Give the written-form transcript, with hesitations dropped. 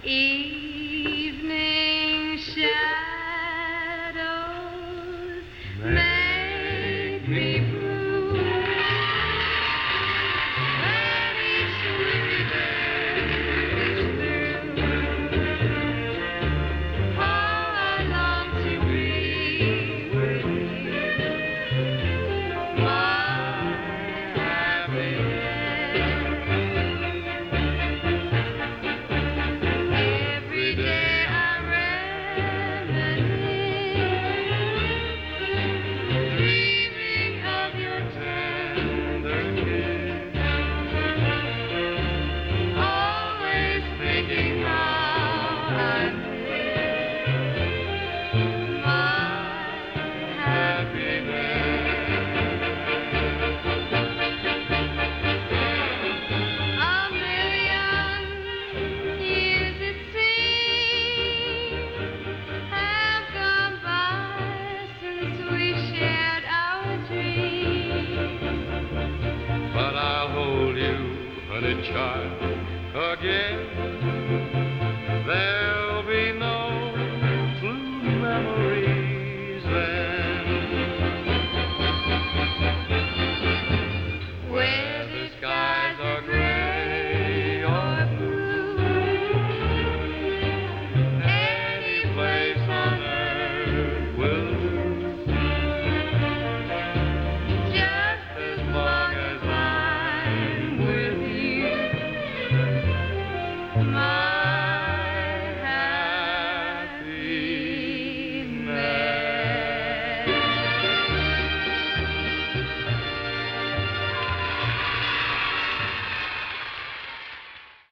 Evening shadows make me blue. When each weekend is through, how I long to be with you, my happiness. Every day I reminisce, dreaming of your tender kiss, always thinking how I miss my happiness. A million years it seems have gone by since we shared our dreams. But I'll hold you, honey child, again. There'll be no blue memories then. Whether skies are gray or blue, Any place on earth will do, just as long as I'm with you, my